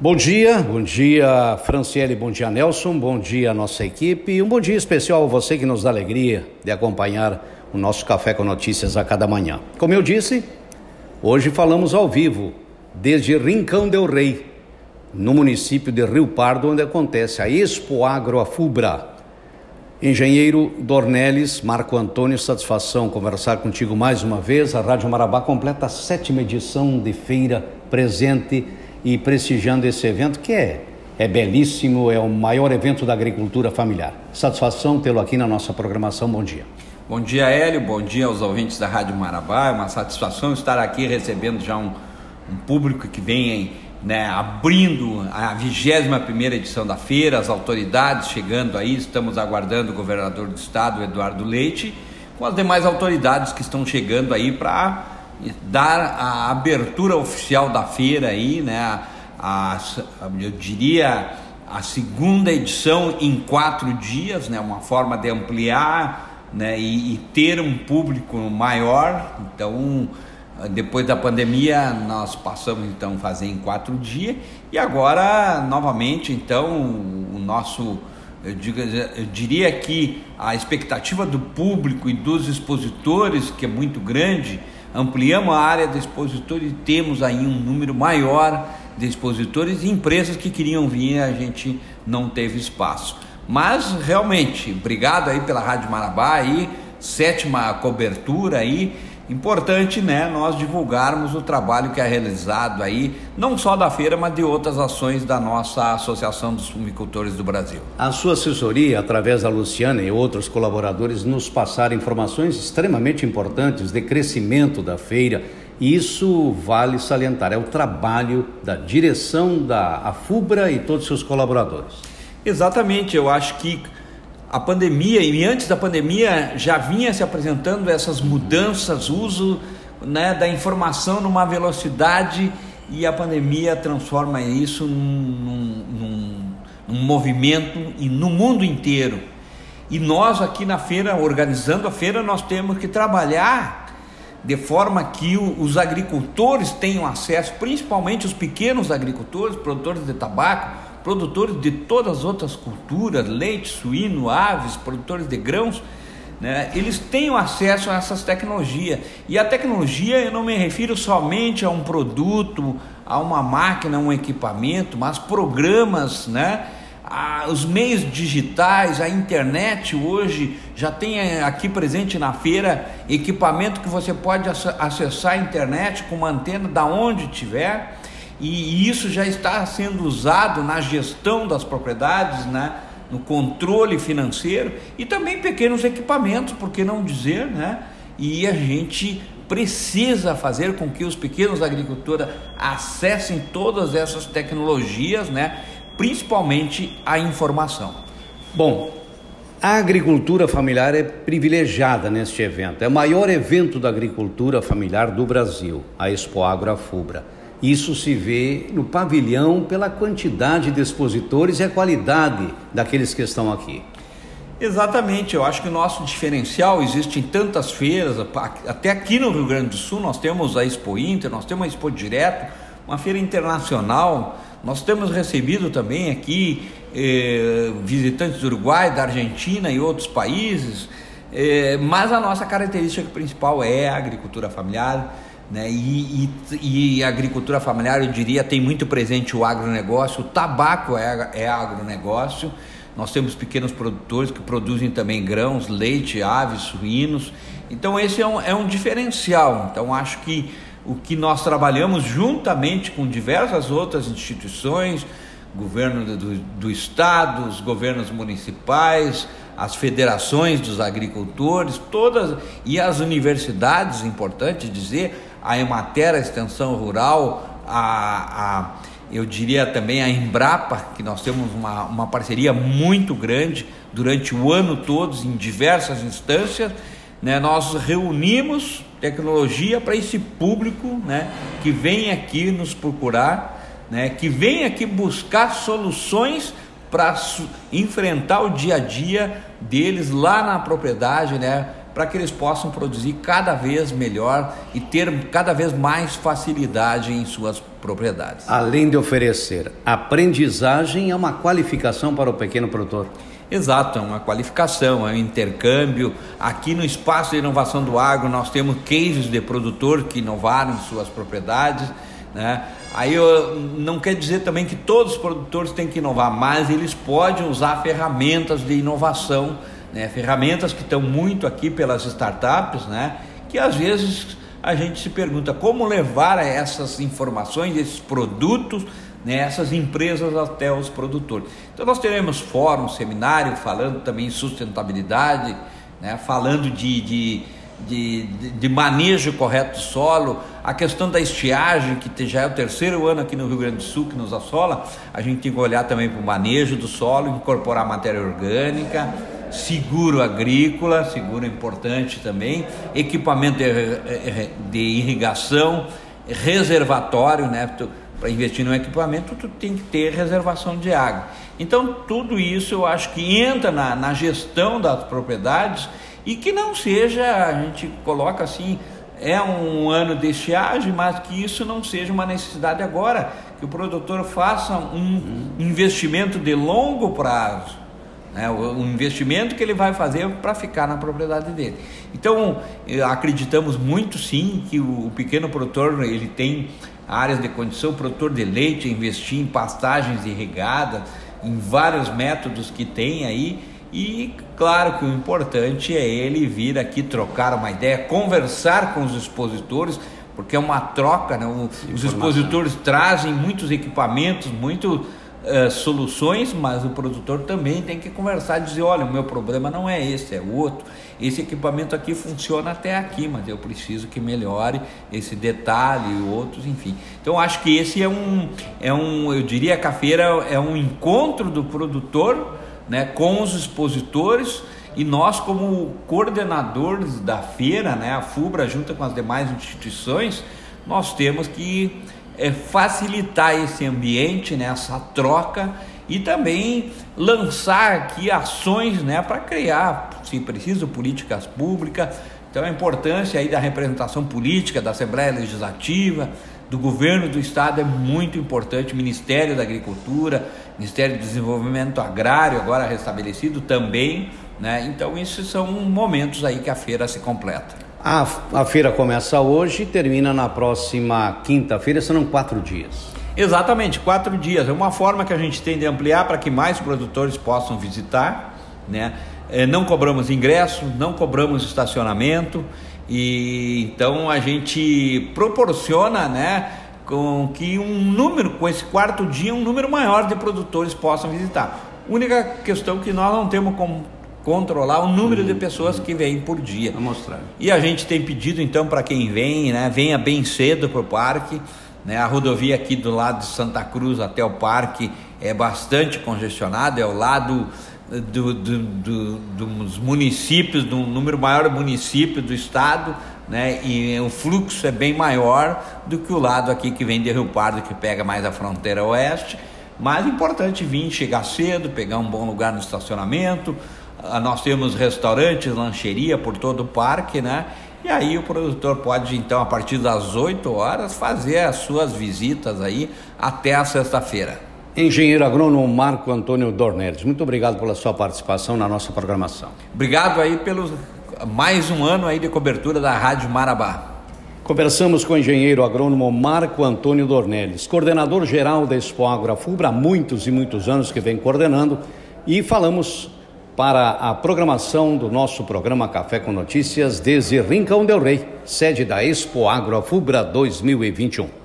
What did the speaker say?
Bom dia Franciele, bom dia Nelson, bom dia a nossa equipe e um bom dia especial a você que nos dá alegria de acompanhar o nosso Café com Notícias a cada manhã. Como eu disse, hoje falamos ao vivo desde Rincão del Rei, no município de Rio Pardo, onde acontece a Expo Agro Afubra. Engenheiro Dornelles, Marco Antônio, satisfação conversar contigo mais uma vez. A Rádio Marabá completa a 7ª edição de feira presente e prestigiando esse evento que é belíssimo, é o maior evento da agricultura familiar. Satisfação tê-lo aqui na nossa programação. Bom dia. Bom dia, Hélio, bom dia aos ouvintes da Rádio Marabá. É uma satisfação estar aqui recebendo já um público que vem abrindo a 21ª edição da feira, as autoridades chegando aí, estamos aguardando o governador do estado, Eduardo Leite, com as demais autoridades que estão chegando aí para dar a abertura oficial da feira aí, eu diria a 2ª edição em 4 dias, uma forma de ampliar, e ter um público maior. Então, depois da pandemia, nós passamos então a fazer em 4 dias e agora novamente então eu diria que a expectativa do público e dos expositores, que é muito grande, ampliamos a área de expositores e temos aí um número maior de expositores e empresas que queriam vir, a gente não teve espaço. Mas realmente, obrigado aí pela Rádio Marabá aí, 7ª cobertura aí, importante, nós divulgarmos o trabalho que é realizado aí, não só da feira, mas de outras ações da nossa Associação dos Fumicultores do Brasil. A sua assessoria, através da Luciana e outros colaboradores, nos passaram informações extremamente importantes de crescimento da feira, e isso vale salientar, é o trabalho da direção da Afubra e todos os seus colaboradores. Exatamente, eu acho que a pandemia, e antes da pandemia já vinha se apresentando essas mudanças, uso da informação numa velocidade, e a pandemia transforma isso num movimento e no mundo inteiro. E nós aqui na feira, organizando a feira, nós temos que trabalhar de forma que os agricultores tenham acesso, principalmente os pequenos agricultores, produtores de tabaco, produtores de todas as outras culturas, leite, suíno, aves, produtores de grãos, eles tenham acesso a essas tecnologias. E a tecnologia, eu não me refiro somente a um produto, a uma máquina, a um equipamento, mas programas, os meios digitais, a internet. Hoje já tem aqui presente na feira equipamento que você pode acessar a internet com uma antena da onde estiver. E isso já está sendo usado na gestão das propriedades, no controle financeiro e também pequenos equipamentos, por que não dizer, E a gente precisa fazer com que os pequenos agricultores acessem todas essas tecnologias, principalmente a informação. Bom, a agricultura familiar é privilegiada neste evento. É o maior evento da agricultura familiar do Brasil, a Expo Agro Afubra. Isso se vê no pavilhão pela quantidade de expositores e a qualidade daqueles que estão aqui. Exatamente, eu acho que o nosso diferencial existe em tantas feiras, até aqui no Rio Grande do Sul nós temos a Expo Inter, nós temos a Expo Direto, uma feira internacional, nós temos recebido também aqui visitantes do Uruguai, da Argentina e outros países, mas a nossa característica principal é a agricultura familiar. E a agricultura familiar, eu diria, tem muito presente o agronegócio. O tabaco é agronegócio. Nós temos pequenos produtores que produzem também grãos, leite, aves, suínos. Então esse é um diferencial. Então acho que o que nós trabalhamos juntamente com diversas outras instituições, governo do estado, os governos municipais, as federações dos agricultores, todas, e as universidades, importante dizer, a Emater, a Extensão Rural, eu diria também a Embrapa, que nós temos uma parceria muito grande durante o ano todo, em diversas instâncias, nós reunimos tecnologia para esse público, que vem aqui nos procurar, que vem aqui buscar soluções para enfrentar o dia a dia deles lá na propriedade, para que eles possam produzir cada vez melhor e ter cada vez mais facilidade em suas propriedades. Além de oferecer aprendizagem, é uma qualificação para o pequeno produtor. Exato, é uma qualificação, é um intercâmbio. Aqui no Espaço de Inovação do Agro nós temos cases de produtor que inovaram em suas propriedades, né? Aí não quer dizer também que todos os produtores têm que inovar, mas eles podem usar ferramentas de inovação, né? Ferramentas que estão muito aqui pelas startups, né? Que às vezes a gente se pergunta como levar essas informações, esses produtos, né, essas empresas até os produtores. Então nós teremos fórum, seminário falando também em sustentabilidade, né, falando de manejo correto do solo, a questão da estiagem, que já é o 3º ano aqui no Rio Grande do Sul que nos assola. A gente tem que olhar também para o manejo do solo, incorporar matéria orgânica, seguro agrícola, seguro é importante também, equipamento de irrigação, reservatório, né? Para investir no equipamento, tu tem que ter reservação de água. Então, tudo isso eu acho que entra na gestão das propriedades e que não seja, a gente coloca assim, é um ano de estiagem, mas que isso não seja uma necessidade agora, que o produtor faça um investimento de longo prazo, né? Um investimento que ele vai fazer para ficar na propriedade dele. Então, acreditamos muito sim que o pequeno produtor, ele tem áreas de condição, o produtor de leite, investir em pastagens irrigadas, em vários métodos que tem aí, e claro que o importante é ele vir aqui trocar uma ideia, conversar com os expositores, porque é uma troca, né? Os expositores trazem muitos equipamentos, soluções, mas o produtor também tem que conversar e dizer, olha, o meu problema não é esse, é o outro, esse equipamento aqui funciona até aqui, mas eu preciso que melhore esse detalhe e outros, enfim. Então acho que esse eu diria que a feira é um encontro do produtor, né, com os expositores, e nós como coordenadores da feira, né, a FUBRA junto com as demais instituições, nós temos que facilitar esse ambiente, né, essa troca, e também lançar aqui ações, né, para criar, se preciso, políticas públicas. Então a importância aí da representação política da Assembleia Legislativa, do governo do estado é muito importante, Ministério da Agricultura, Ministério do Desenvolvimento Agrário, agora restabelecido também, né? Então esses são momentos aí que a feira se completa. A feira começa hoje e termina na próxima quinta-feira, serão 4 dias. Exatamente, 4 dias. É uma forma que a gente tem de ampliar para que mais produtores possam visitar, né? Não cobramos ingresso, não cobramos estacionamento, e então a gente proporciona, né, com que com esse 4º dia, um número maior de produtores possam visitar. Única questão que nós não temos como controlar o número de pessoas que vêm por dia. Vou mostrar. E a gente tem pedido então para quem vem, né, venha bem cedo para o parque, né? A rodovia aqui do lado de Santa Cruz até o parque é bastante congestionada, é ao lado dos municípios, do número maior de municípios do estado, né? E o fluxo é bem maior do que o lado aqui que vem de Rio Pardo, que pega mais a fronteira oeste. Mas é importante vir, chegar cedo, pegar um bom lugar no estacionamento. Nós temos restaurantes, lancheria por todo o parque, né? E aí o produtor pode, então, a partir das 8 horas, fazer as suas visitas aí até a sexta-feira. Engenheiro agrônomo Marco Antônio Dornelles, muito obrigado pela sua participação na nossa programação. Obrigado aí pelo mais um ano aí de cobertura da Rádio Marabá. Conversamos com o engenheiro agrônomo Marco Antônio Dornelles, coordenador geral da Expoagro, a FUBRA, há muitos e muitos anos que vem coordenando, e falamos para a programação do nosso programa Café com Notícias desde Rincão del Rei, sede da Expoagro, a FUBRA 2021.